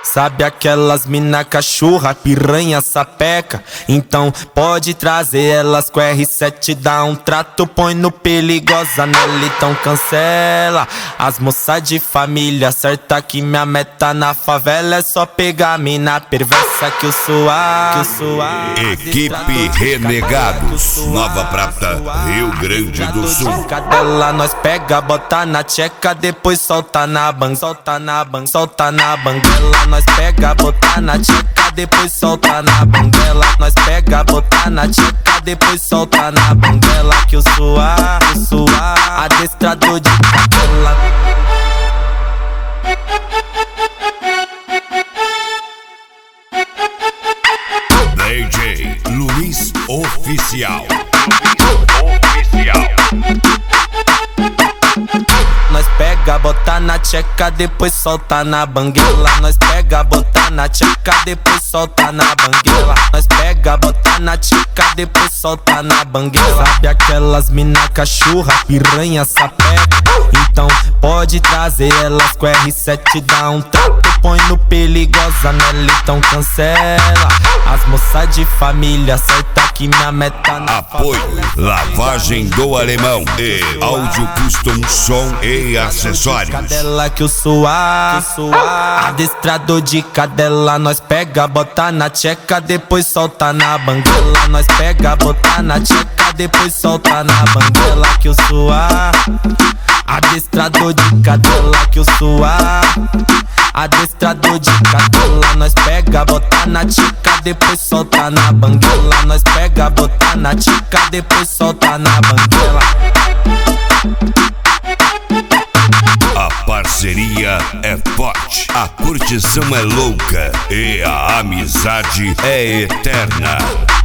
Sabe aquelas mina cachorra, piranha, sapeca? Então pode trazer elas com R7, dá um trato, põe no perigosa nela, então cancela. As moças de família, certa que minha meta na favela é só pegar mina perversa que eu sou Equipe Renegados, Nova Prata, Rio Grande do Sul. Cadela nós pega, bota na tcheca, depois solta na banguela, solta na banguela. Nós pega, bota na tcheca, depois solta na banguela. Nós pega, bota na tcheca, depois solta na banguela. Que eu sou adestrador de cadela. DJ Luiz Oficial. Nós pega, bota na tcheca, depois solta na banguela. Nós pega, bota na tcheca, depois solta na banguela. Nós pega, bota na tcheca, depois solta na banguela. Sabe aquelas mina cachorra, piranha, sapeca? Então pode trazer elas com R7, dá um trato, põe no perigosa nela, então cancela. As moças de família, certa que minha meta na Apoio, lavagem do alemão e áudio custom, som e acessórios. Cadela que eu sou adestrador de cadela. Nós pega, bota na tcheca, depois solta na banguela. Nós pega, bota na tcheca, depois solta na banguela. Que eu sou adestrador de cadela. Que eu sou adestrador de cadela. Nós pega, bota na tcheca, depois solta na banguela. Nós pega, bota na tcheca, depois solta na banguela. A parceria é forte, a curtição é louca e a amizade é eterna.